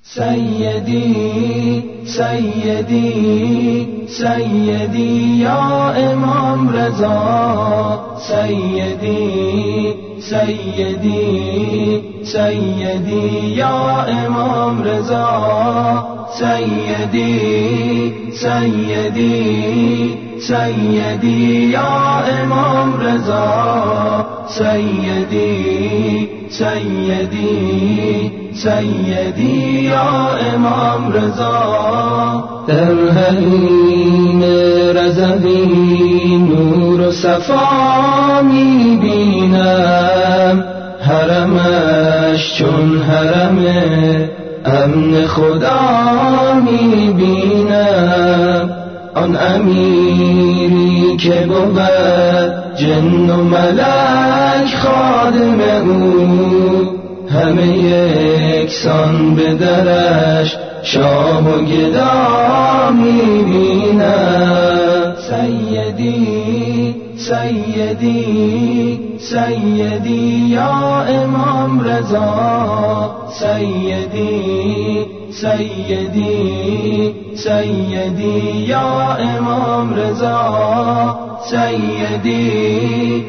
سیدی سیدی سیدی یا امام رضا، سیدی سیدی سیدی یا امام رضا، سیدی سیدی سیدی یا امام رضا، سیدی سیدی سیدی یا امام رضا. در حریم رضوی نور و صفا می بینم، حرمش چون حرم امن خدا می بینم. آن امیری که بود جن و ملک خادم او، همه یکسان به درش شاه و گدا می بینم. سیدی سیدی سیدی یا امام رضا، سیدی سیدی سیدی یا امام رضا، سیدی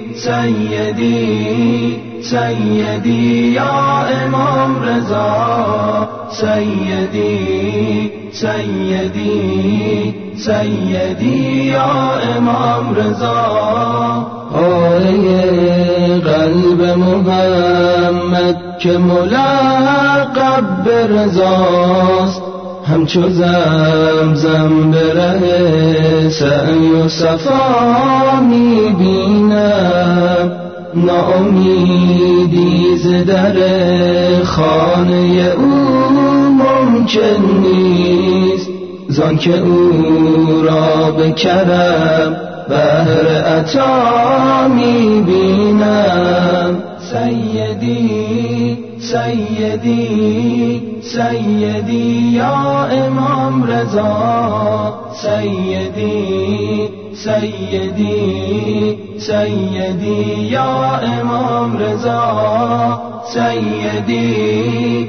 سیدی سیدی یا امام رضا، سیدی سیدی سیدی یا امام رضا. آیه قلب محمد که ملقب به رضاست، همچو زمزم به ره سعی و صفا می بینم. ناامیدی ز در خانه او ممکن نیست، زان که او را به کرم بهر عطا می بینم. سیدی سیدی سیدی یا امام رضا، سیدی سیدی سیدی یا امام رضا، سیدی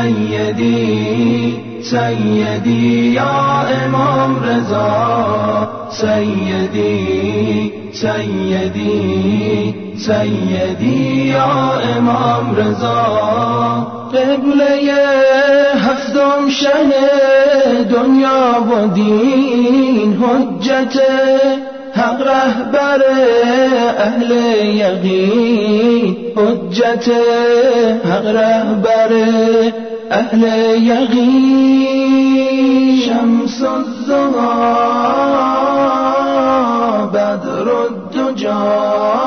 سیدی سیدی یا امام رضا، سیدی سیدی سیدی یا امام رضا. قبله هفتم شه دنیا و دین، حجت حق رهبر اهل یقین، حجت حق رهبر اهل یقین. شمس الضحی بدر الدجا،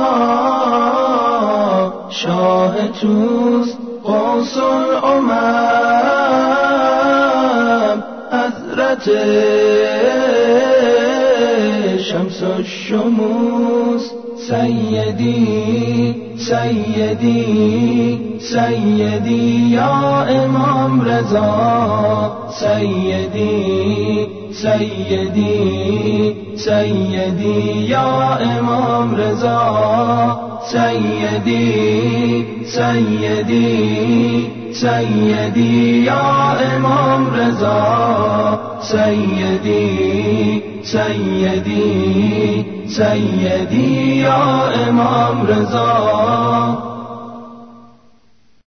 شاه توست قوس الامم، حضرت شمس الشموس. سیدی سیدی سیدی یا امام رضا، سیدی سیدی سیدی یا امام رضا، سیدی سیدی سیدی یا امام رضا، سیدی سیدی سیدی یا امام رضا.